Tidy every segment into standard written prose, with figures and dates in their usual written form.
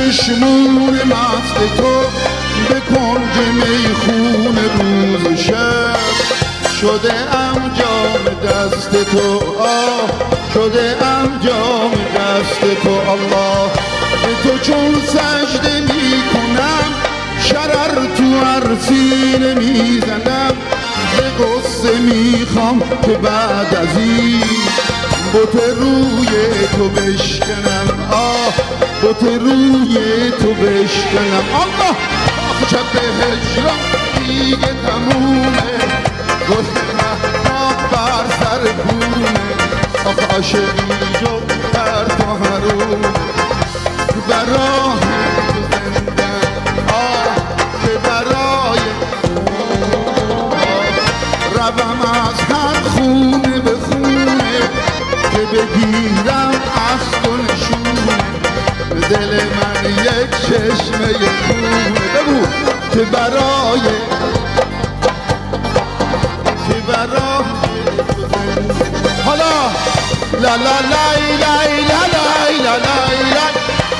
چشمون مست تو به کنج میخون روز و شب شده ام جام دست تو شده ام جام دست تو الله به تو چون سجده میکنم شرر تو هر سینه میزنم به قصه میخوام که بعد از این بت روی تو بشکنم بت روی تو بشکنم الله شب هجران دیگه تمومه گل مهتاب بر سر بومه آخ عاشقی جو بر تو حروم برای تو زندن که برای روم از هر خونه به خونه که بگیرم از تو نشونه دل من یک چشمه خونه بگو که برای حالا لا لا لا لا لا لا لا لا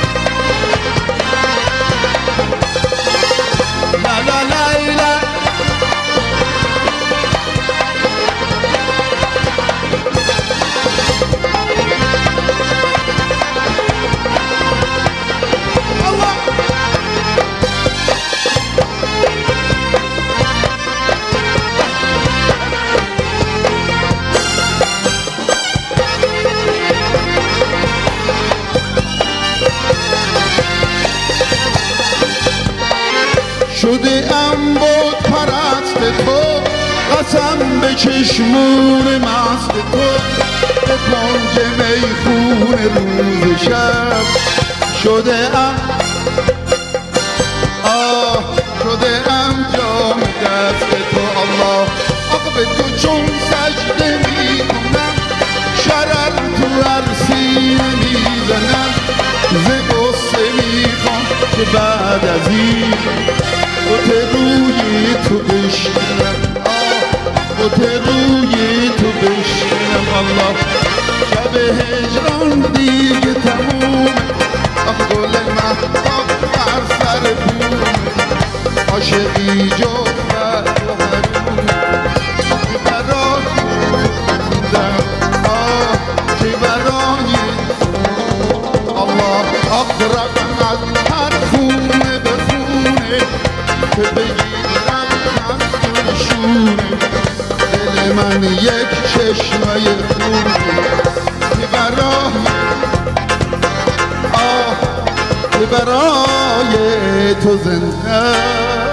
شده ام بود پرست تو قسم به چشمون مست تو به کنج میخون روز شب شده ام شده ام جام دست تو الله آخ به تو چون سجده میکنم شرر تو هر سینه میزنم ز قصه میخوام که بعد از این بت روی تو بشکنم بت روی تو بشکنم الله شب هجران دیگه تمومه آخ گل مهتاب بر سر بومه عاشقی جو بر تو حرومه که برای که برای الله اقربم از هر خونه به خونه که بگیرم از تو نشونه دل من یک چشمه خونه که برای تو زنده